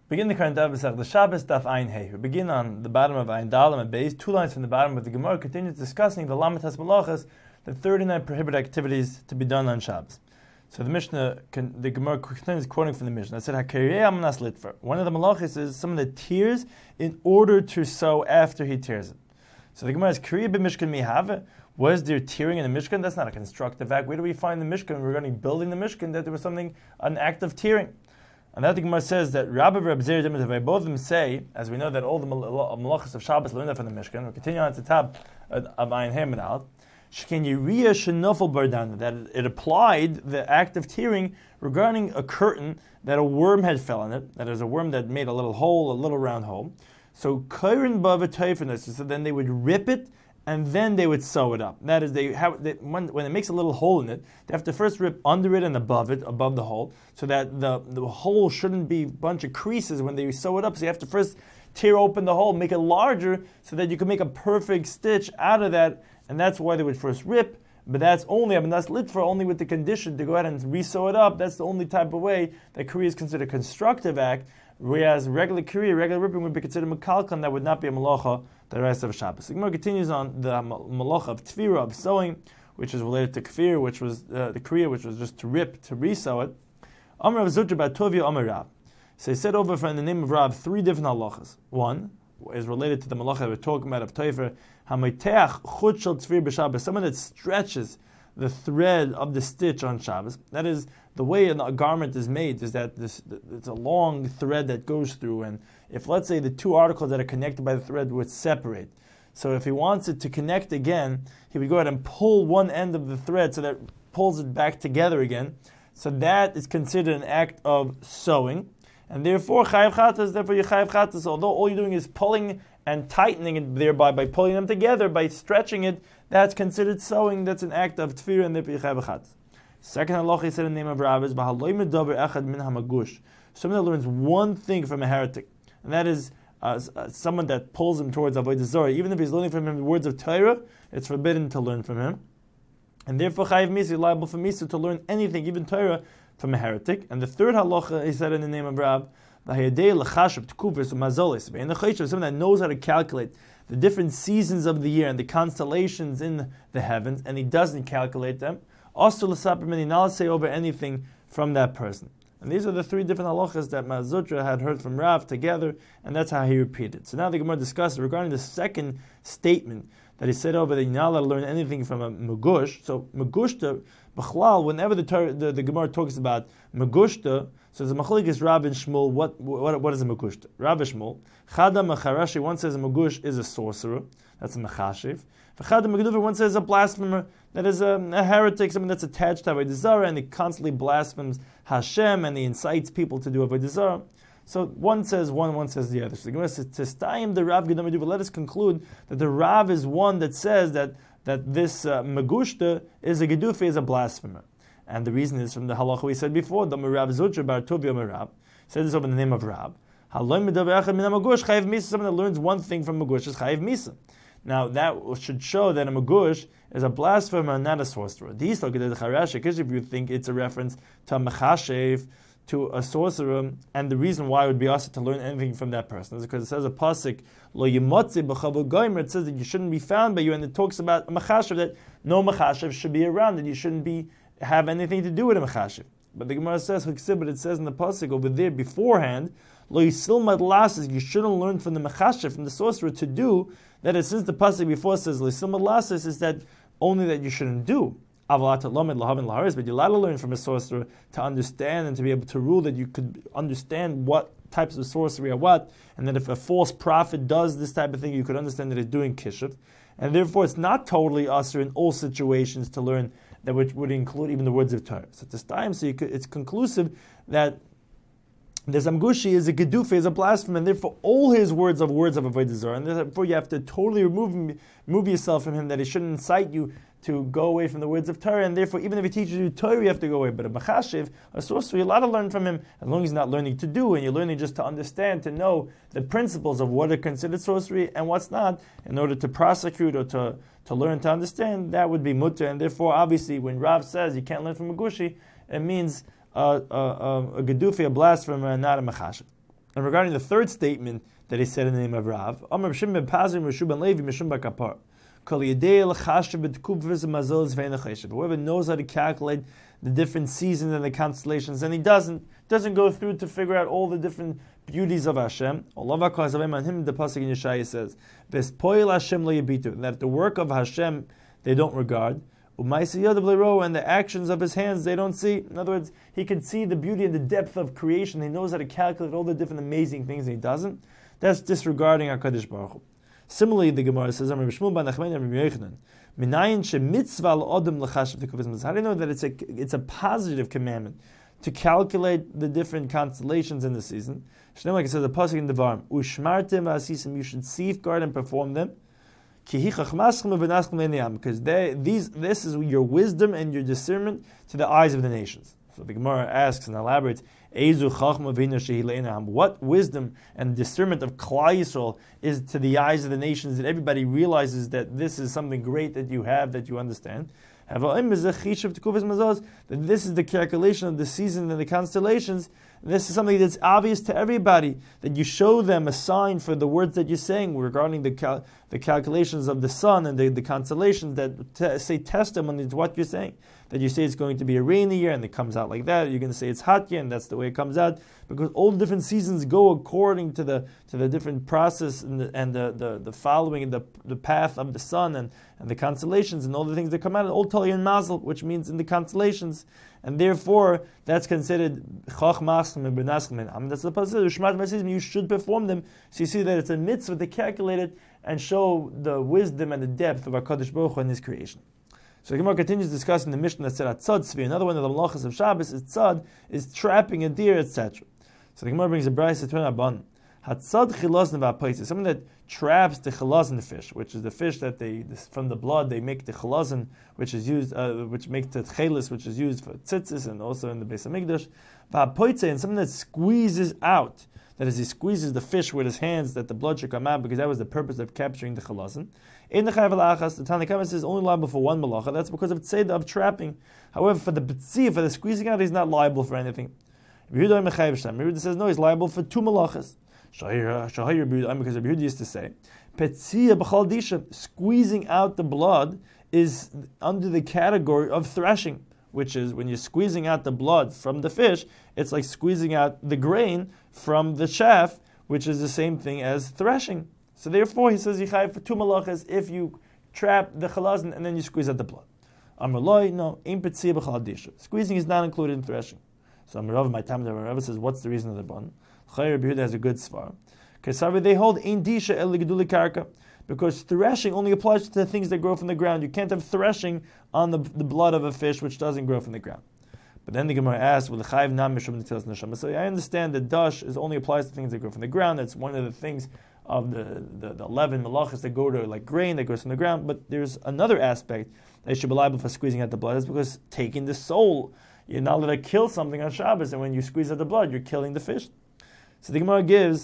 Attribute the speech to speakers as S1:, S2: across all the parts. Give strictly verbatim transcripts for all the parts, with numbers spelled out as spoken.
S1: Begin the current daf the Shabbos daf Ayin Hey. We begin on the bottom of Ayin Dalam and Beis, two lines from the bottom of the Gemara continues discussing the Lamed Has Malachas, the thirty-nine prohibited activities to be done on Shabbos. So the Mishnah, the Gemara continues quoting from the Mishnah. It said, "Hakarei amanas litfer." One of the malachas is someone that tears in order to sow after he tears it. So the Gemara is, "Kriya b'mishkan mihave." Was there tearing in the Mishkan? That's not a constructive act. Where do we find the Mishkan regarding building the Mishkan that there was something, an act of tearing? And that the Gemara says that Rabbi Reb Zeri Demet, both of them say, as we know that all the malachas of Shabbos learned from the Mishkan. We continue on to the top of Ayin Hey and Al. Sheken Yiriyah Shenofel Bardan, that it applied the act of tearing regarding a curtain that a worm had fell in it. That is a worm that made a little hole, a little round hole. So Kairin Bava Taifinus, so then they would rip it and then they would sew it up. That is, they have they, when, when it makes a little hole in it, they have to first rip under it and above it, above the hole, so that the, the hole shouldn't be a bunch of creases when they sew it up. So you have to first tear open the hole, make it larger, so that you can make a perfect stitch out of that. And that's why they would first rip. But that's only Abanas Litfer, only with the condition to go ahead and re-sew it up. That's the only type of way that Kriya is considered a constructive act, whereas regular Kriya, regular ripping would be considered Mekalkan, that would not be a Malacha the rest of Shabbos. The Gemara continues on the Malacha of Tfira, of sewing, which is related to Kfir, which was uh, the Kriya, which was just to rip, to re-sew it. Amar Rav Zutra bar Tovia Amar Rav. So he said over for in the name of Rav three different halachas. One is related to the Malacha that we're talking about of Teifer, Hamayteach chut shel Tfir b'Shabbos, someone that stretches the thread of the stitch on Shabbos. That is, the way a garment is made is that this, it's a long thread that goes through, and if, let's say, the two articles that are connected by the thread would separate, so if he wants it to connect again, he would go ahead and pull one end of the thread so that it pulls it back together again. So that is considered an act of sewing, and therefore chayav chatas, therefore you chayav chatas, although all you're doing is pulling and tightening it thereby by pulling them together, by stretching it, that's considered sewing, that's an act of tefirah, and therefore you chayav chatas. Second halacha, he said in the name of Rav, is b'haloi medaber echad min hamagush, someone that learns one thing from a heretic, and that is uh, uh, someone that pulls him towards avodah zarah. Even if he's learning from him the words of Torah, it's forbidden to learn from him, and therefore chayav misa, liable for misa to learn anything, even Torah, from a heretic. And the third halacha, he said in the name of Rav, someone that knows how to calculate the different seasons of the year and the constellations in the heavens, and he doesn't calculate them, also l'saprim, not say over anything from that person. And these are the three different halachas that Mazutra had heard from Rav together, and that's how he repeated. So now the Gemara discusses regarding the second statement that he said over that you're not allowed to learn anything from a Megush. So Megushta, B'chlal, whenever the, the, the Gemara talks about Megushta, so the Machalik is Rav and Shmuel, what, what, what is a Megushta? Rav and Shmuel, Chada Mecharashi, one says a Megush is a sorcerer, that's a Mechashiv. Chada Meguduver, one says a blasphemer, that is a, a heretic, someone that's attached to Avodah Zarah, and he constantly blasphemes Hashem, and he incites people to do Avodah Zarah. So one says one, one says the other. So the Gemara says, "Testayim the Rav Gedam Meduva." Let us conclude that the Rav is one that says that that this uh, Megushta is a Gedufi, is a blasphemer, and the reason is from the halacha we said before. The Rav Zutra bar Tovia Rav said this over in the name of Rav. Someone that learns one thing from Megush is chayiv misa. Now that should show that a Megush is a blasphemer, not a sorcerer. These look at the Charash, because if you think it's a reference to a Mechashev, to a sorcerer, and the reason why it would be asked to learn anything from that person is because it says a pasuk lo yimotzi b'chavul goymer. It says that you shouldn't be found by you, and it talks about a mechashev, that no mechashev should be around, that you shouldn't be have anything to do with a mechashev. But the Gemara says but it says in the pasuk over there beforehand lo yisilmad lasses, you shouldn't learn from the mechashev, from the sorcerer, to do that. Is since the pasuk before says lo yisilmad lasses, is that only that you shouldn't do. But you're allowed to learn from a sorcerer to understand and to be able to rule, that you could understand what types of sorcery are what, and that if a false prophet does this type of thing, you could understand that it's doing kishuv. And therefore it's not totally usher in all situations to learn that, which would include even the words of Torah. So at this time, so you could, it's conclusive that the Zamgushi is a Gedufi, is a blasphemer, and therefore all his words are words of Avodah Zarah, and therefore you have to totally remove him, remove yourself from him, that he shouldn't incite you to go away from the words of Torah, and therefore even if he teaches you Torah, you have to go away. But a Mechashiv, a sorcerer, you're allowed to learn from him, as long as he's not learning to do, and you're learning just to understand, to know the principles of what are considered sorcery and what's not, in order to prosecute or to, to learn to understand, that would be mutter. And therefore, obviously, when Rav says you can't learn from a Gushi, it means uh, uh, uh, a Gedufi, a blasphemer, and not a Mechashiv. And regarding the third statement that he said in the name of Rav, Amar Shimon ben Pazir Meshub ben Levi Meshum Bakapar. Whoever knows how to calculate the different seasons and the constellations, and he doesn't doesn't go through to figure out all the different beauties of Hashem. Allah on him, the pasuk in Yeshaya says, that the work of Hashem they don't regard, and the actions of his hands they don't see. In other words, he can see the beauty and the depth of creation. He knows how to calculate all the different amazing things, and he doesn't. That's disregarding HaKadosh Baruch Hu. Similarly, the Gemara says, How do you know that it's a it's a positive commandment to calculate the different constellations in the season? Like it says, the pasuk in the Devarim, Ushmartem v'asisim, you should safeguard and perform them. Because they, these, this is your wisdom and your discernment to the eyes of the nations. So the Gemara asks and elaborates, what wisdom and discernment of Klal Yisrael is to the eyes of the nations that everybody realizes that this is something great that you have, that you understand. That this is the calculation of the season and the constellations. This is something that's obvious to everybody, that you show them a sign for the words that you're saying regarding the cal- the calculations of the sun and the, the constellations that t- say testimony to what you're saying. That you say it's going to be a rainy year and it comes out like that. You're going to say it's hot year and that's the way it comes out. Because all the different seasons go according to the to the different process and the and the, the, the following the the path of the sun and, and the constellations and all the things that come out. All tell you in Mazel, which means in the constellations. And therefore, that's considered Chach Maschim and Benaschim. I mean, that's the pasuk. You should perform them. So you see that it's a mitzvah to calculate it and show the wisdom and the depth of HaKadosh Baruch Hu in His creation. So the Gemara continues discussing the Mishnah that said Tzad Tzvi. Another one of the malachas of Shabbos is Tzad, is trapping a deer, et cetera. So the Gemara brings a brayso to Rabban. Hatzad chilazon v'apaisa, something that traps the chilazon fish, which is the fish that they from the blood they make the chilazon, which is used, uh, which makes the chelis, which is used for tzitzis and also in the Beis Hamikdash. V'apaisa, and something that squeezes out. That is, he squeezes the fish with his hands that the blood should come out, because that was the purpose of capturing the chilazon. In the Chayv al-Achas, the Tanna Kamma says only liable for one malacha. That's because of tzeda, of trapping. However, for the b'tzia, for the squeezing out, he's not liable for anything. Yehuda says no, he's liable for two malachas. Shahir Yehuda, because Yehuda used to say, Petzia b'chal disha, squeezing out the blood is under the category of threshing, which is when you're squeezing out the blood from the fish, it's like squeezing out the grain from the chaff, which is the same thing as threshing. So therefore, he says yichayv for two malachas if you trap the chalazon and then you squeeze out the blood. Amrloi, no, ein petzia b'chal disha. Squeezing is not included in threshing. So Amarav, my time, Amarav says, what's the reason of the bun? Chayr Yehuda has a good svar. Because they hold ein disha el geduli karka, because threshing only applies to the things that grow from the ground. You can't have threshing on the, the blood of a fish which doesn't grow from the ground. But then the Gemara asks, "Well, chayiv nam mishum netilas neshama." So I understand that dash is only applies to things that grow from the ground. That's one of the things of the, the, the eleven malachas that go to like grain that goes from the ground. But there's another aspect that should be liable for squeezing out the blood. Is because taking the soul. You're not allowed to kill something on Shabbos, and when you squeeze out the blood, you're killing the fish. So the Gemara gives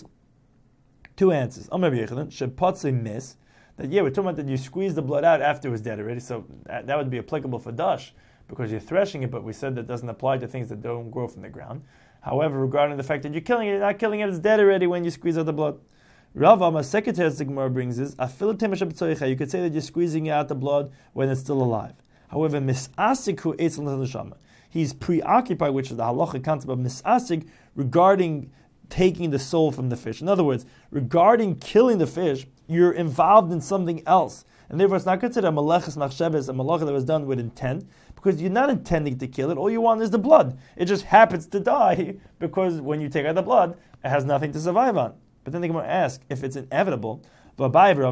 S1: two answers. Amar Yechanan shepatze mis, that yeah, we're talking about that you squeeze the blood out after it was dead already. So that, that would be applicable for dash because you're threshing it. But we said that doesn't apply to things that don't grow from the ground. However, regarding the fact that you're killing it, you're not killing it; it's dead already when you squeeze out the blood. Rav Amma, second test the Gemara brings is afilatem. You could say that you're squeezing out the blood when it's still alive. However, misasiku etzel neshama. He's preoccupied, which is the halachic concept of misasig, regarding taking the soul from the fish. In other words, regarding killing the fish, you're involved in something else. And therefore it's not considered a maleches machshavas, a malacha that was done with intent, because you're not intending to kill it. All you want is the blood. It just happens to die, because when you take out the blood, it has nothing to survive on. But then they're going to ask, if it's inevitable, both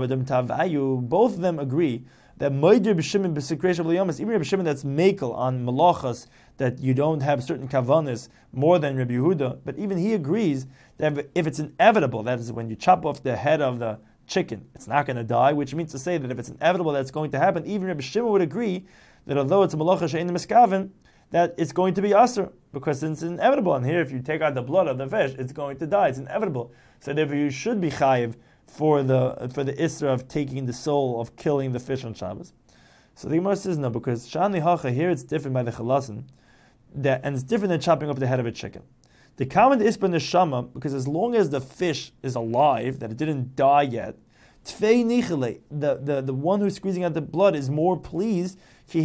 S1: of them agree that Moidir b'shimon b'sikresh b'liyamas, even Rabbi Shimon that's mekel on malachas, that you don't have certain kavanas more than Rabbi Yehuda, but even he agrees that if it's inevitable, that is when you chop off the head of the chicken, it's not going to die, which means to say that if it's inevitable that's going to happen, even Rabbi Shimon would agree that although it's a malacha she'ein miskaven, that it's going to be aser, because it's inevitable. And here, if you take out the blood of the fish, it's going to die. It's inevitable. So therefore, you should be chayiv for the for the isra of taking the soul of killing the fish on Shabbos. So the Gemara says no, because shani hacha here it's different by the chalasin, that and it's different than chopping off the head of a chicken. The common ispa neshama, because as long as the fish is alive, that it didn't die yet, tfei nichele, the, the, the one who's squeezing out the blood is more pleased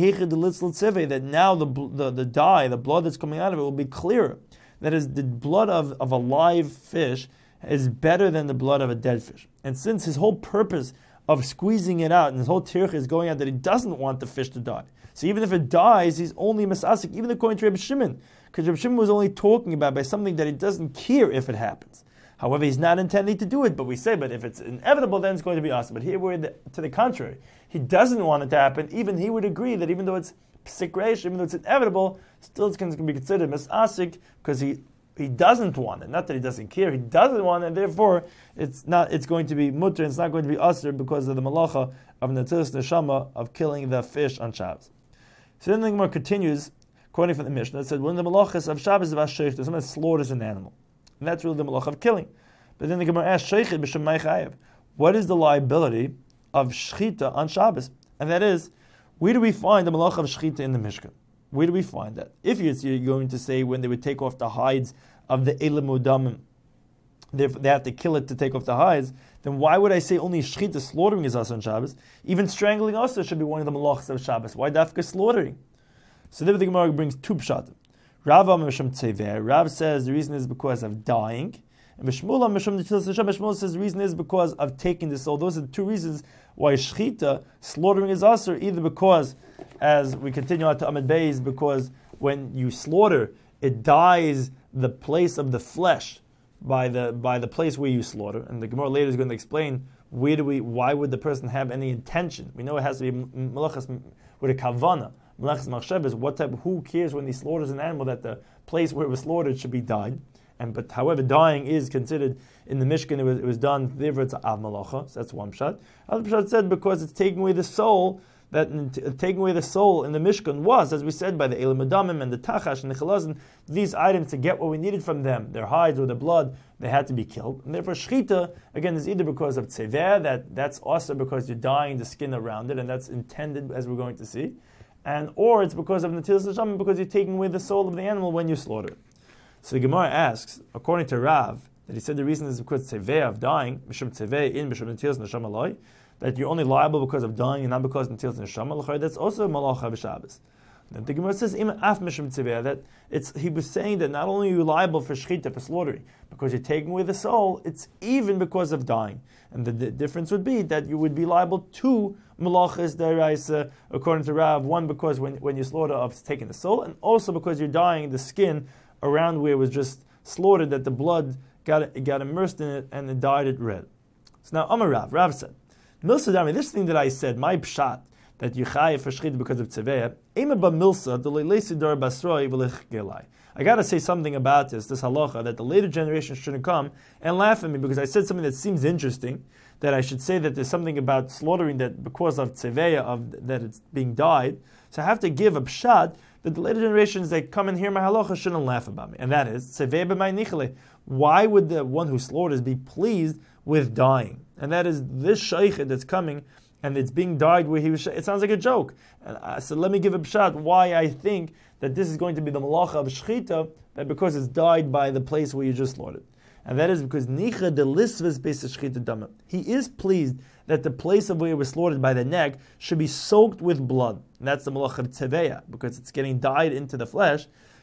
S1: that now the, the the dye, the blood that's coming out of it will be clearer. That is, the blood of, of a live fish is better than the blood of a dead fish. And since his whole purpose of squeezing it out and his whole tirch is going out that he doesn't want the fish to die. So even if it dies, he's only misasik, even according to Rebbe Shimon, because Rebbe Shimon was only talking about by something that he doesn't care if it happens. However, he's not intending to do it, but we say, but if it's inevitable, then it's going to be awesome. But here we're the, to the contrary. He doesn't want it to happen. Even he would agree that even though it's psik reish, even though it's inevitable, still it's going to be considered misasik because he he doesn't want it. Not that he doesn't care, he doesn't want it, and therefore it's not. It's going to be mutter. It's not going to be asr because of the malacha of netilas neshama of killing the fish on Shabbos. So then the Gemara continues, quoting from the Mishnah, it said, when the malachas of Shabbos is vasheich, there's someone that slaughters an animal. And that's really the malacha of killing. But then the Gemara asks, Sheikhet b'shem mai chayev. What is the liability of shchita on Shabbos? And that is, where do we find the malacha of shchita in the Mishkan? Where do we find that? If you're going to say when they would take off the hides of the elim udamim, they they have to kill it to take off the hides, then why would I say only shchita, slaughtering, is us on Shabbos? Even strangling also should be one of the malachas of Shabbos. Why dafka slaughtering? So then the Gemara brings two pshatim. Rav Mishum Tzever. Rav says the reason is because of dying. And Mishmula Mishum Mishmula says the reason is because of taking the soul. Those are the two reasons why shchita, slaughtering, is asur. Either because, as we continue on to Amid Beis, because when you slaughter, it dyes the place of the flesh by the by the place where you slaughter. And the Gemara later is going to explain where do we why would the person have any intention. We know it has to be malachas with a kavana. Malachas machsheb is what type. Who cares when he slaughters an animal that the place where it was slaughtered should be dyed? And but however, dying is considered in the Mishkan. It was, it was done. Therefore, it's av malacha. So that's one pshat. Other pshat said because it's taking away the soul. That t- taking away the soul in the Mishkan was, as we said, by the elim adamim and the tachash and the chalazin. These items to get what we needed from them, their hides or their blood, they had to be killed. And therefore, shchita again is either because of tzever, that that's also because you're dyeing the skin around it, and that's intended as we're going to see. And or it's because of netilas neshama, because you're taking away the soul of the animal when you slaughter. So the Gemara asks, according to Rav, that he said the reason is because tzeveh of dying, mishum tzeveh in mishum netilas neshama loy, that you're only liable because of dying and not because of netilas neshama. That's also malacha b'Shabbos. Then the Gemara says im af mishum tzeveh, that it's he was saying that not only are you liable for shchita, for slaughtering, because you're taking away the soul, it's even because of dying. And the, the difference would be that you would be liable to malachas deraisa, according to Rav, one because when, when you slaughter of taking the soul, and also because you're dyeing the skin around where it was just slaughtered, that the blood got it got immersed in it and it dyed it red. So now Amar Rav, Rav said, Milsa Dami, this thing that I said, my pshat, that you chayev for shchita because of tzeveya, ema ba milsa the leilesi dar basroi v'lech gelai. I got to say something about this, this halacha, that the later generation shouldn't come and laugh at me because I said something that seems interesting, that I should say that there's something about slaughtering that because of tzeveya, of that it's being dyed. So I have to give a pshat that the later generations that come and hear my halacha shouldn't laugh about me. And that is, tzeveya b'may nichale. Why would the one who slaughters be pleased with dying? And that is this shaykh that's coming and it's being dyed where he was. It sounds like a joke. And I said, let me give a pshat why I think that this is going to be the malacha of shchita, that because it's dyed by the place where you just slaughtered. And that is because nicha de lisvas beis shchita dama. He is pleased that the place of where it was slaughtered by the neck should be soaked with blood. And that's the malacha of tzeveya, because it's getting dyed into the flesh.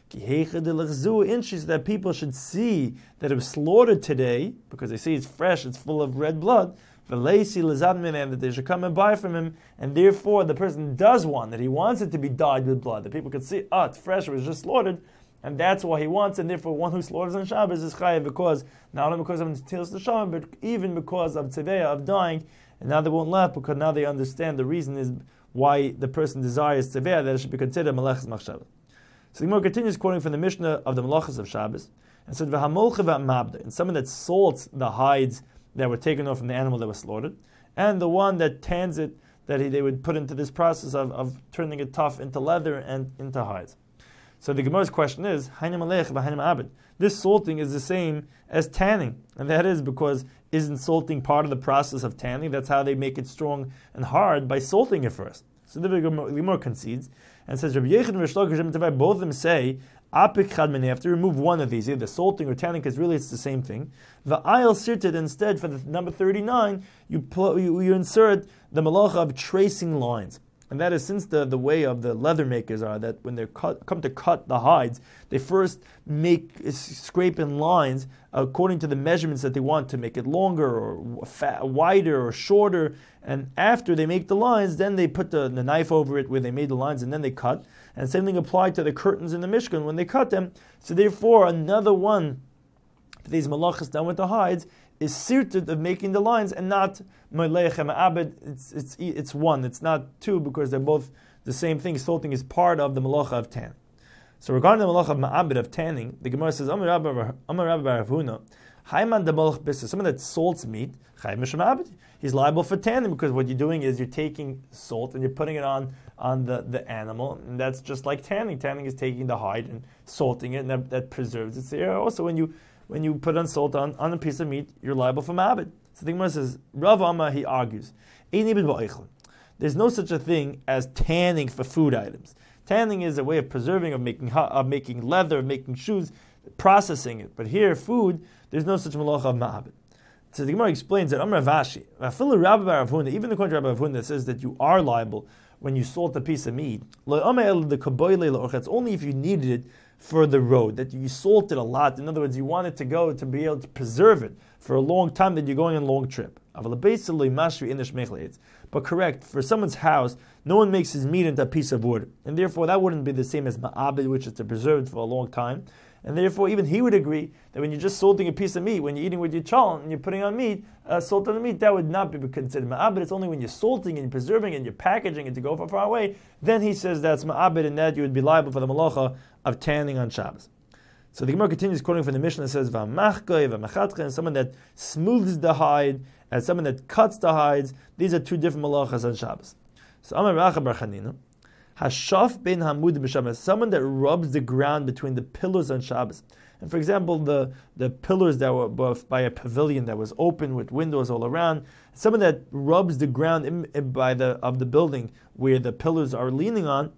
S1: That people should see that it was slaughtered today, because they see it's fresh, it's full of red blood, and that they should come and buy from him, and therefore the person does want that he wants it to be dyed with blood, that people could see, oh, it's fresh, it was just slaughtered, and that's why he wants, and therefore one who slaughters on Shabbos is chayav, because not only because of netilas neshama, but even because of tzeveya, of dying. And now they won't laugh because now they understand the reason is why the person desires tzeveya, that it should be considered malachas machshava. So the Gemara continues quoting from the Mishnah of the Malachas of Shabbos, and said, "V'hamolcha v'amabda," and someone that salts the hides that were taken off from the animal that was slaughtered, and the one that tans it, that he, they would put into this process of, of turning it tough into leather and into hides. So the Gemara's question is, "Hainem alech v'hainem abed." This salting is the same as tanning, and that is because isn't salting part of the process of tanning? That's how they make it strong and hard, by salting it first. So the Gemara concedes and says, Rabbi Yechon and Rish Lakish, both of them say, Apik chad minei, you have to remove one of these, either salting or tanning, because really it's the same thing. The ayil sirted, instead, for the number thirty-nine, you, pl- you, you insert the malacha of tracing lines. And that is, since the, the way of the leather makers are that when they come to cut the hides, they first make scrape in lines according to the measurements that they want to make it longer or fat, wider or shorter. And after they make the lines, then they put the, the knife over it where they made the lines, and then they cut. And same thing applied to the curtains in the Mishkan when they cut them. So therefore, another one for these malachas done with the hides is sirted of making the lines, and not Moleichem Abed. It's it's it's one. It's not two, because they're both the same thing. Salting is part of the malacha of tanning. So regarding the malacha of Ma'abed of tanning, the Gemara says, Amar Rabbi Bar Huna, Hayman demalach bissa. Someone that salts meat, Chayim Mishum Abed. He's liable for tanning, because what you're doing is you're taking salt and you're putting it on on the, the animal, and that's just like tanning. Tanning is taking the hide and salting it, and that, that preserves it. So also when you When you put on salt on, on a piece of meat, you're liable for ma'abed. So the Gemara says, Rav Amma, he argues, there's no such a thing as tanning for food items. Tanning is a way of preserving, of making of making leather, of making shoes, processing it. But here, food, there's no such malacha of ma'abed. So the Gemara explains that Amar Vashi, even according to Rabbi Rav Huna, that says that you are liable when you salt a piece of meat. It's only if you needed it for the road, that you salt it a lot. In other words, you want it to go to be able to preserve it for a long time, that you're going on a long trip. But correct, for someone's house, no one makes his meat into a piece of wood, and therefore that wouldn't be the same as ma'abed, which is to preserve it for a long time. And therefore, even he would agree that when you're just salting a piece of meat, when you're eating with your challah and you're putting on meat, uh, salt on the meat, that would not be considered ma'abed. It's only when you're salting and you're preserving it and you're packaging it to go far, far away, then he says that's ma'abed, and that you would be liable for the malacha of tanning on Shabbos. So the Gemara continues quoting from the Mishnah, that says, V'amachkoi, v'amachatcha, and someone that smooths the hide, and someone that cuts the hides. These are two different malachas on Shabbos. So Amar Racha Bar Chanina, Hashaf ben Hamud b'Shabbos, someone that rubs the ground between the pillars on Shabbos. And for example, the, the pillars that were by a pavilion that was open with windows all around, someone that rubs the ground in, in by the of the building where the pillars are leaning on,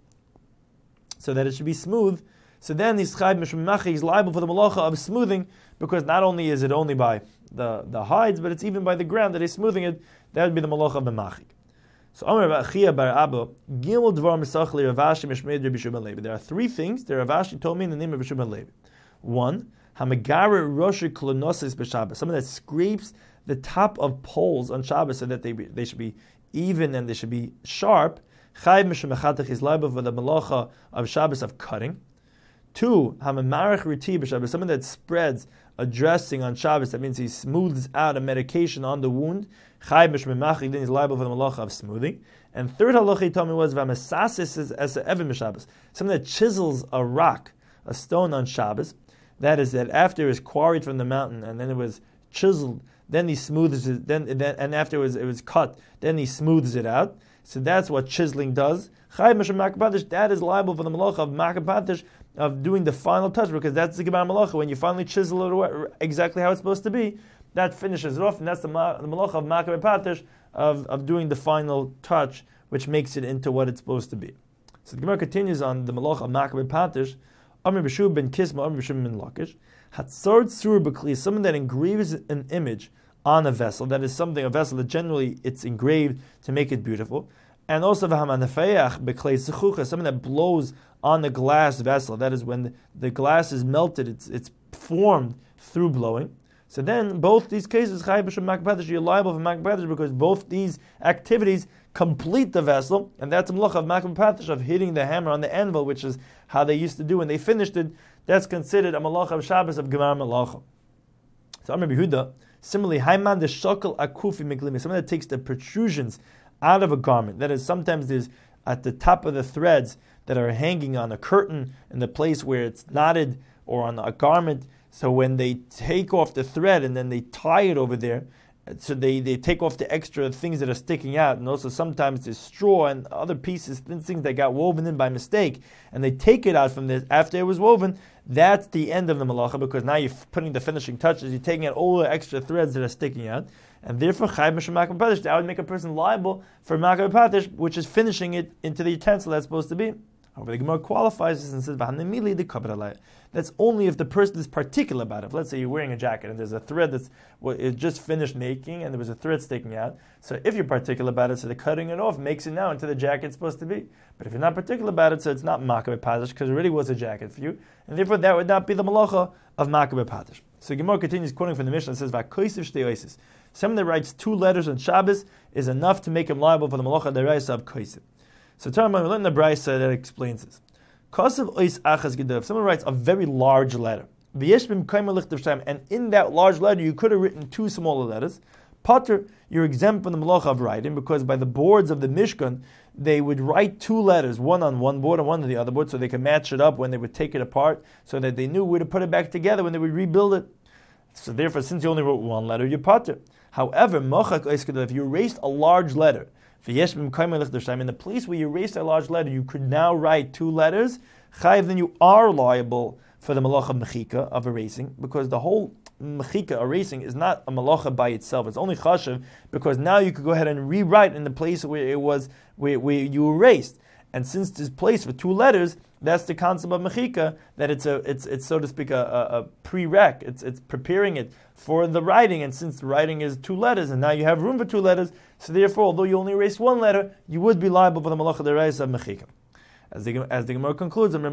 S1: so that it should be smooth. So then he's liable for the malacha of smoothing, because not only is it only by the, the hides, but it's even by the ground that he's smoothing it. That would be the malacha of the machik. So Amar Ba'achia Bar Abba, Gimel Dvar Misachli Ravashi Mishmeid Rabbi Shimon Levi. There are three things that Ravashi told me in the name of Rabbi Shimon Levi. One, Hamagarer Rosh Klonosis b'Shabbos, someone that scrapes the top of poles on Shabbos so that they be, they should be even and they should be sharp. Chayv Mishum Mechatach is liable for the malacha of Shabbos of cutting. Two, Hamamarach Riti b'Shabbos, someone that spreads a dressing on Shabbos, that means he smooths out a medication on the wound. Chayv Mishum Mechachik, then he's liable for the malacha of smoothing. And third halacha he told me was Vamasasis as a Evan b'Shabbos, someone that chisels a rock, a stone on Shabbos. That is, that after it was quarried from the mountain and then it was chiseled, then he smooths it, then, then and after it was, it was cut, then he smooths it out. So that's what chiseling does. That is liable for the malacha of makapatish, of doing the final touch, because that's the gebar malacha. When you finally chisel it away, exactly how it's supposed to be, that finishes it off, and that's the, the malacha of makapatish, of, of doing the final touch, which makes it into what it's supposed to be. So the Gemara continues on the malacha of makapatish. Amr b'shu ben kisma, Amr b'shu ben lakish. Hatzard sur b'kli, someone that engraves an image on a vessel, that is something, a vessel that generally it's engraved to make it beautiful. And also v'hamanafeach b'klei sechucha, someone that blows on the glass vessel, that is when the, the glass is melted, it's it's formed through blowing. So then both these cases, you're liable for makapatish, because both these activities complete the vessel, and that's a malacha of makapatish, of hitting the hammer on the anvil, which is how they used to do when they finished it. That's considered a malacha of Shabbos, of gemar malacha. So Amar Yehuda, similarly, hayman de shakal akufi miglimi, someone that takes the protrusions out of a garment. That is, sometimes there's at the top of the threads that are hanging on a curtain in the place where it's knotted, or on a garment. So when they take off the thread and then they tie it over there, so they, they take off the extra things that are sticking out, and also sometimes there's straw and other pieces, things that got woven in by mistake, and they take it out from this after it was woven. That's the end of the malacha, because now you're putting the finishing touches, you're taking out all the extra threads that are sticking out, and therefore chayv mishum makapatish, that would make a person liable for makapatish, which is finishing it into the utensil that's supposed to be. However, the Gemara qualifies this and says, "V'hanimili the kabed alay." That's only if the person is particular about it. If, let's say you're wearing a jacket and there's a thread that's well, it just finished making and there was a thread sticking out. So if you're particular about it, so the cutting it off makes it now into the jacket it's supposed to be. But if you're not particular about it, so it's not makabeh padish because it already was a jacket for you, and therefore that would not be the malacha of makabeh padish. So Gemara continues quoting from the Mishnah and says, "V'koisiv shtei oisis." Someone that writes two letters on Shabbos is enough to make him liable for the malacha deraisa of koisiv. So Torah we learn the brayso that explains this. If someone writes a very large letter, and in that large letter you could have written two smaller letters, Potter, you're exempt from the malacha of writing, because by the boards of the Mishkan, they would write two letters, one on one board and one on the other board, so they could match it up when they would take it apart, so that they knew where to put it back together when they would rebuild it. So therefore, since you only wrote one letter, you're Potter. However, if you erased a large letter, in the place where you erased a large letter, you could now write two letters, Chayiv, then you are liable for the malacha mechika of erasing, because the whole mechika erasing is not a malacha by itself. It's only chashav because now you could go ahead and rewrite in the place where it was where, where you erased. And since this place with two letters, that's the concept of mechika, that it's a it's it's so to speak a, a, a prereq. It's it's preparing it for the writing, and since the writing is two letters, and now you have room for two letters, so therefore, although you only erased one letter, you would be liable for the malacha deraisa of mechika. As the as the Gemara concludes, as the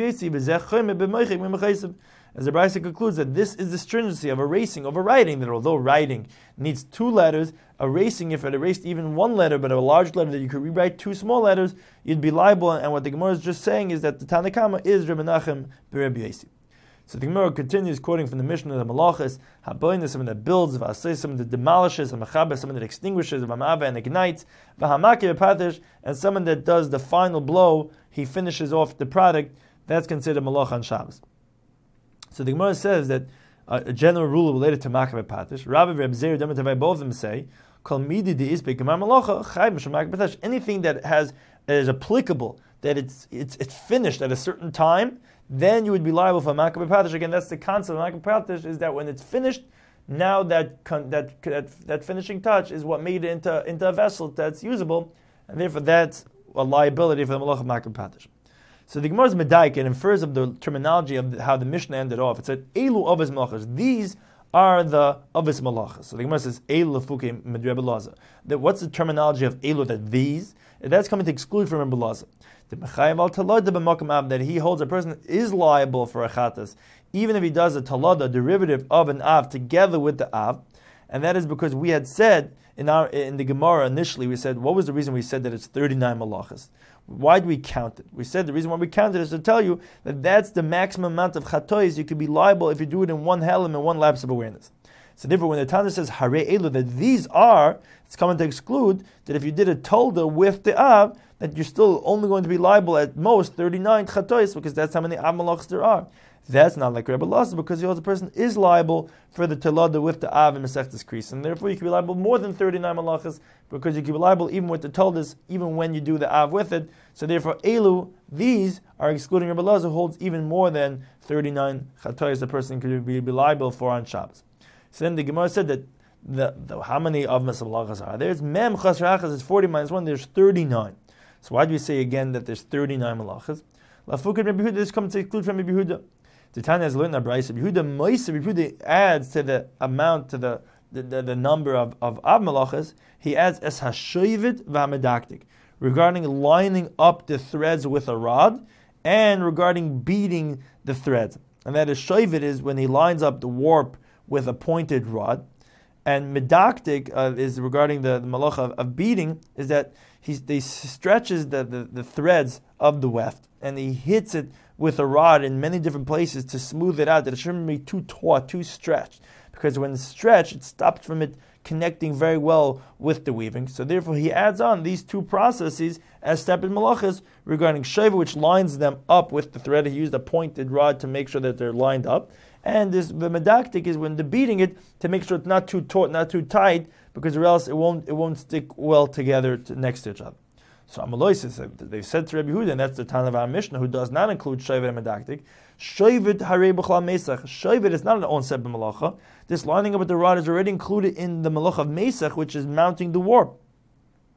S1: Brayso concludes that this is the stringency of erasing, of a writing, that although writing needs two letters, erasing, if it erased even one letter, but a large letter that you could rewrite two small letters, you'd be liable. And what the Gemara is just saying is that the Tanna Kama is Reb Menachem b'Reb Yosi. So the Gemara continues quoting from the Mishnah of the Malachas, Haboinah, someone that builds, V'asei, someone that demolishes, V'machabeh, someone that extinguishes, V'amaveh, and ignites, V'hamaki v'patish, and someone that does the final blow, he finishes off the product. That's considered Malach on Shabbos. So the Gemara says that uh, a general rule related to Makah v'patish, Rabbi Reb Zeir, both of them say, Kol midi di isbe gemar malacha, chayv m'shamak v'patish. Anything that has that is applicable, that it's it's it's finished at a certain time, then you would be liable for Makah v'patish. Again, that's the concept of Makah v'patish, is that when it's finished, now that that that that finishing touch is what made it into into a vessel that's usable, and therefore that's a liability for the malacha of Makah v'patish. So the Gemara's Medaik, it infers of the terminology of how the Mishnah ended off. It said, Elu Avis Malachas. These are the Avis Malachas. So the Gemara says, Elu Lefuke Medreb Elaza. What's the terminology of Elu, that these? That's coming to exclude from Rebbe Elaza. The Mechayev al Talada b'Makam Av, that he holds a person is liable for a Chatas, even if he does a Talada, derivative of an Av, together with the Av. And that is because we had said, in our in the Gemara initially, we said, what was the reason we said that it's thirty-nine Malachas? Why do we count it? We said the reason why we count it is to tell you that that's the maximum amount of chatois you could be liable if you do it in one helam and one lapse of awareness. So therefore, when the Tana says Hare Elu, that these are, it's coming to exclude that if you did a tolda with the Av, that you're still only going to be liable at most thirty-nine chatois, because that's how many Av malachs there are. That's not like Rebbe Elaza, because the other person is liable for the telada with the Av and Masechtas Kris, and therefore you can be liable more than thirty-nine malachas, because you can be liable even with the toldas, even when you do the Av with it. So therefore, Elu, these are excluding Rebbe Elaza, who holds even more than thirty-nine chatois a person could be, be liable for on Shabbos. So then the Gemara said that the, the how many of malachas are there? It's mem chasrachas is forty minus one. There's thirty-nine. So why do we say again that there's thirty-nine malachas? Lafukad Rebbe Yehuda, this comes to exclude from Rebbe Yehuda. The Tanya has learned that Brayso Yehuda Moise Yehuda adds to the amount, to the the, the, the number of of Av malachas. He adds es hashovid v'hamedaktik, regarding lining up the threads with a rod, and regarding beating the threads. And that is shovid is when he lines up the warp with a pointed rod, and medaktik uh, is regarding the, the malacha of, of beating, is that he he stretches the, the, the threads of the weft, and he hits it with a rod in many different places to smooth it out, that it shouldn't be too taut, too stretched. Because when it's stretched, it stops from it connecting very well with the weaving. So therefore he adds on these two processes as separate malachas regarding sheva, which lines them up with the thread. He used a pointed rod to make sure that they're lined up. And this the medaktik is when they're beating it to make sure it's not too taut, not too tight, because or else it won't it won't stick well together to, next to each other. So Amalois says, they've said to Rebbe Yehuda, and that's the Tana of our Mishnah, who does not include Shovid and Medaktik. Shovid Harei B'chla Mesach. Shovid is not an own separate malacha. This lining up with the rod is already included in the malacha of Mesach, which is mounting the warp.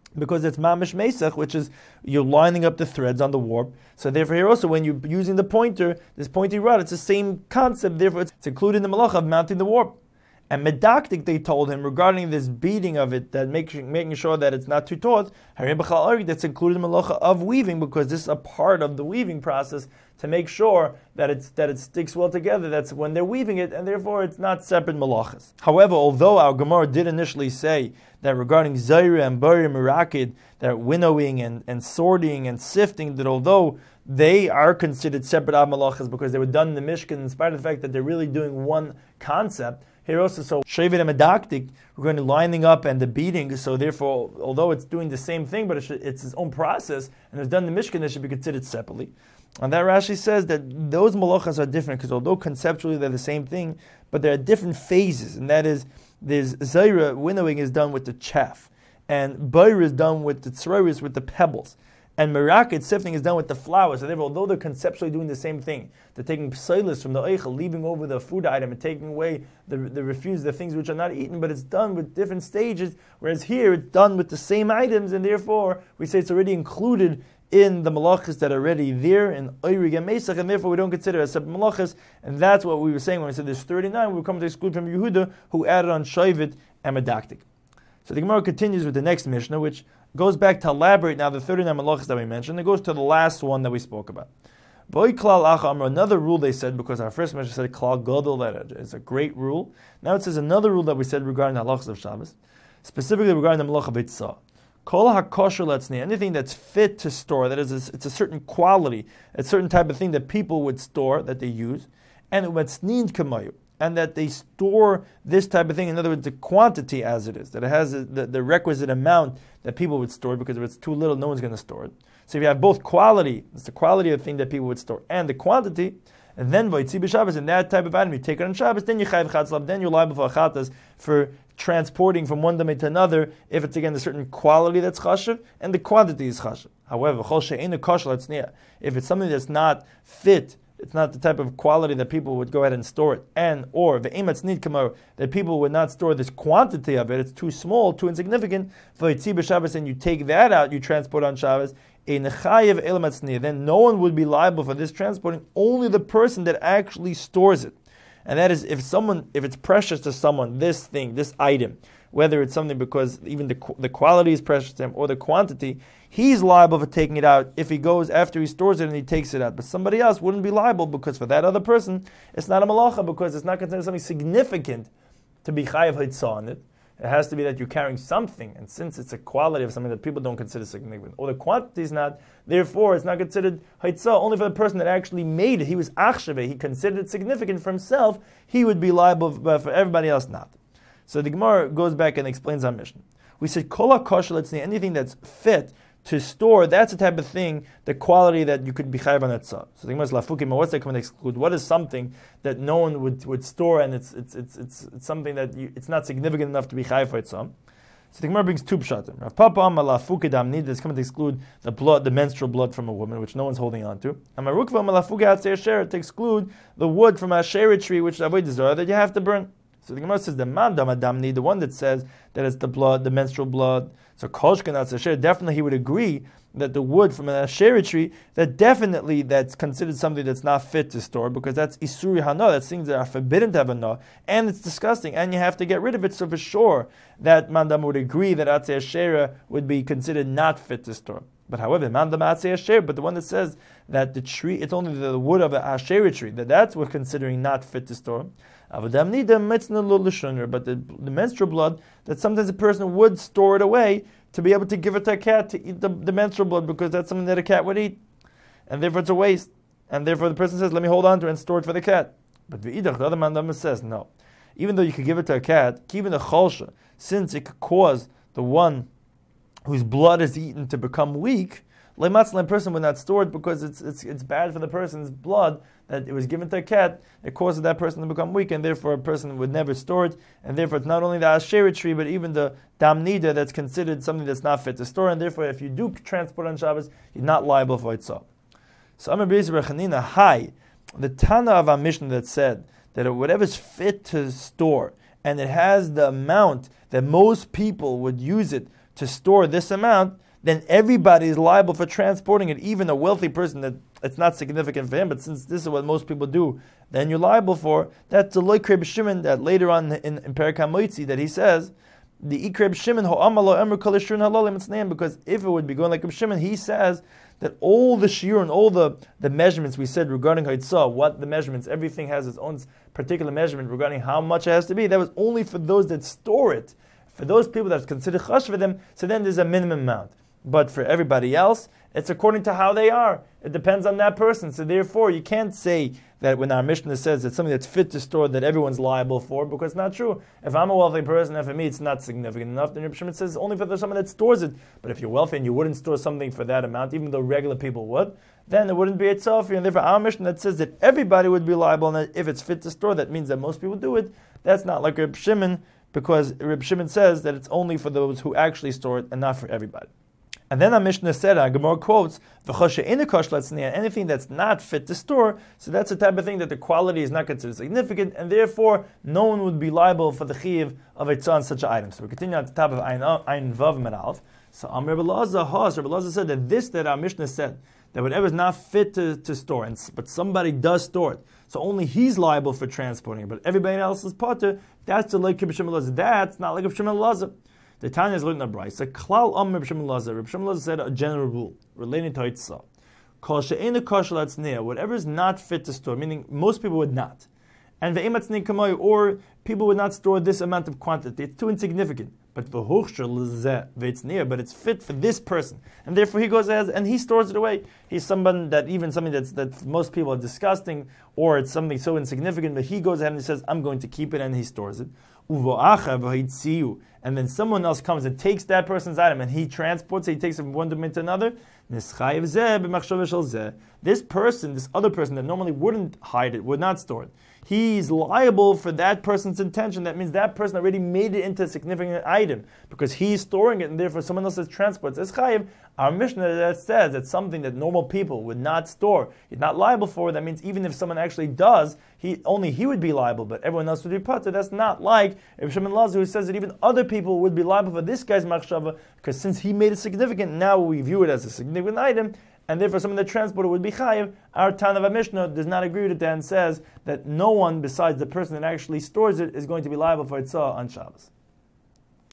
S1: because it's mamish mesach, which is you're lining up the threads on the warp. So therefore here also, when you're using the pointer, this pointy rod, it's the same concept, therefore it's, it's included in the malacha of mounting the warp. And medaktik, they told him, regarding this beating of it, that making making sure that it's not too taut, that's included in the malacha of weaving, because this is a part of the weaving process to make sure that it's that it sticks well together. That's when they're weaving it, and therefore it's not separate malachas. However, although our Gemara did initially say that regarding Zaira and Bari Merakid, that winnowing and, and sorting and sifting, that although they are considered separate av malachas because they were done in the Mishkan, in spite of the fact that they're really doing one concept, here also, so Shevet and Medaktik, we're going to lining up and the beating, so therefore, although it's doing the same thing, but it should, it's its own process, and it's done in the Mishkan, it should be considered separately. And that Rashi says that those malachas are different, because although conceptually they're the same thing, but there are different phases, and that is, there's Zaira, winnowing is done with the chaff, and Bair is done with the tzroris, with the pebbles. And Merakid, sifting, is done with the flour. So therefore, although they're conceptually doing the same thing, they're taking psilis from the eichel, leaving over the food item and taking away the, the refuse, the things which are not eaten, but it's done with different stages, whereas here it's done with the same items, and therefore we say it's already included in the malachas that are already there in Oyrig and Mesach, and therefore we don't consider it as separate malachas, and that's what we were saying when we said there's thirty-nine, we come to exclude from Yehuda, who added on Shavit and Medaktik. So the Gemara continues with the next Mishnah, which goes back to elaborate now the thirty-nine malachas that we mentioned. It goes to the last one that we spoke about. Another rule they said, because our first Mishnah said klal gadol, that is a great rule. Now it says another rule that we said regarding the halachas of Shabbos, specifically regarding the malacha beitzah. Kol hakosher letzniya, anything that's fit to store, that is, a, it's a certain quality, a certain type of thing that people would store, that they use, and umetznin kamayu, and that they store this type of thing, in other words, the quantity as it is, that it has a, the, the requisite amount that people would store, because if it's too little, no one's going to store it. So if you have both quality, it's the quality of the thing that people would store, and the quantity, and then vayitzi b'Shabbos, and that type of item, you take it on Shabbos, then you chayv chatzlav, then you're liable for achatas, for transporting from one domain to another, if it's again a certain quality that's chashiv, and the quantity is chashiv. However, if it's something that's not fit, it's not the type of quality that people would go ahead and store it, and or that people would not store this quantity of it, it's too small, too insignificant, and you take that out, you transport on Shabbos, then no one would be liable for this transporting, only the person that actually stores it. And that is, if someone, if it's precious to someone, this thing, this item, whether it's something because even the the quality is precious to him or the quantity, he's liable for taking it out if he goes after he stores it and he takes it out. But somebody else wouldn't be liable, because for that other person, it's not a malacha, because it's not considered something significant to be chayav haitzah on it. It has to be that you're carrying something, and since it's a quality of something that people don't consider significant, or the quantity is not, therefore it's not considered haitzah only for the person that actually made it. He was achshave, he considered it significant for himself, he would be liable, but for everybody else not. So the Gemara goes back and explains our mission. We said, kol ha-kosher, let's say anything that's fit to store, that's the type of thing, the quality that you could be chayav on etzah. So the Gemara is lafukim, what's that coming to exclude? What is something that no one would, would store, and it's it's it's it's, it's something that you, it's not significant enough to be chayav for etzah? So the Gemara brings two pshatim. Rav Papa amar lafukim damnid, that's coming to exclude the blood, the menstrual blood from a woman, which no one's holding on to. Amar rukva amar lafukim atzei asher, to exclude the wood from a asherah tree, which avoid zara, that you have to burn. So the Gemara says the man damni, the one that says that it's the blood, the menstrual blood. So koshkan asher, definitely he would agree that the wood from an asherah tree, that definitely that's considered something that's not fit to store, because that's isuri hana, that's things that are forbidden to have a na, and it's disgusting, and you have to get rid of it. So for sure that mandam would agree that atzei asherah would be considered not fit to store. But however, mandam atzei asherah, but the one that says that the tree, it's only the wood of an asherah tree, that that's we're considering not fit to store. But the, the menstrual blood, that sometimes a person would store it away to be able to give it to a cat to eat the, the menstrual blood, because that's something that a cat would eat, and therefore it's a waste, and therefore the person says, let me hold on to it and store it for the cat. But the other man says, no, even though you could give it to a cat, even a cholsha, since it could cause the one whose blood is eaten to become weak, a person would not store it, because it's it's it's bad for the person's blood that it was given to a cat. It causes that person to become weak, and therefore a person would never store it. And therefore it's not only the asherah tree, but even the damnida that's considered something that's not fit to store. And therefore, if you do transport on Shabbos, you're not liable for itzah. So Amar B'Yisrael Chanina, hi, the Tana of our Mishnah that said that whatever's fit to store, and it has the amount that most people would use it to store this amount, then everybody is liable for transporting it, even a wealthy person that it's not significant for him, but since this is what most people do, then you're liable for. That's the loy kreb Shimon that later on in, in Perek HaMoitzi that he says, the ikreb Shimon ho'amalo emer kol shirun halalim its name, because if it would be going like Reb Shimon, he says that all the shiur and all the, the measurements we said regarding Haitzah, what the measurements, everything has its own particular measurement regarding how much it has to be, that was only for those that store it. For those people that's considered chash for them, so then there's a minimum amount. But for everybody else, it's according to how they are. It depends on that person. So therefore, you can't say that when our Mishnah says it's something that's fit to store that everyone's liable for, because it's not true. If I'm a wealthy person and for me it's not significant enough, then Reb Shimon says it's only for the, someone that stores it. But if you're wealthy and you wouldn't store something for that amount, even though regular people would, then it wouldn't be itself. And therefore, our Mishnah that says that everybody would be liable, and that if it's fit to store, that means that most people do it. That's not like Reb Shimon, because Reb Shimon says that it's only for those who actually store it and not for everybody. And then our Mishnah said, our Gemara quotes, anything that's not fit to store, so that's the type of thing that the quality is not considered significant, and therefore no one would be liable for the chiyuv of a tzah on such an item. So we continue at the top of Ayin Vav Medalef. So Amr Rebbe Elazar Has, Rebbe Elazar said that this that our Mishnah said, that whatever is not fit to, to store, and, but somebody does store it, so only he's liable for transporting it, but everybody else is potter, that's the like Reb Shimon Elazar. That's not like Reb Shimon Elazar. The Tanya is learning a brayso. Klal Am Reb Shimon Elazar. Reb Shimon Elazar said a general rule relating to Haitzah. Kol she'einu kosher latzniah, whatever is not fit to store, meaning most people would not. And ve'em atzniah kamoy, or people would not store this amount of quantity. It's too insignificant. But v'hochsher l'zeh ve'etzniah, but it's fit for this person, and therefore he goes ahead and he stores it away. He's someone that even something that's that most people are disgusting, or it's something so insignificant, but he goes ahead and he says, "I'm going to keep it," and he stores it. And then someone else comes and takes that person's item and he transports it, he takes it from one domain to another. This person, this other person that normally wouldn't hide it, would not store it, he's liable for that person's intention. That means that person already made it into a significant item because he's storing it and therefore someone else transports it. Chayiv, our Mishnah that says that something that normal people would not store, he's not liable for. That means even if someone actually does, he only he would be liable, but everyone else would be potter. That's not like Reb Shimon Elazar, who says that even other people would be liable for this guy's machshava, because since he made it significant, now we view it as a significant item, and therefore someone that transported would be chayiv. Our Tana Mishnah does not agree with it and says that no one besides the person that actually stores it is going to be liable for Itzah on Shabbos.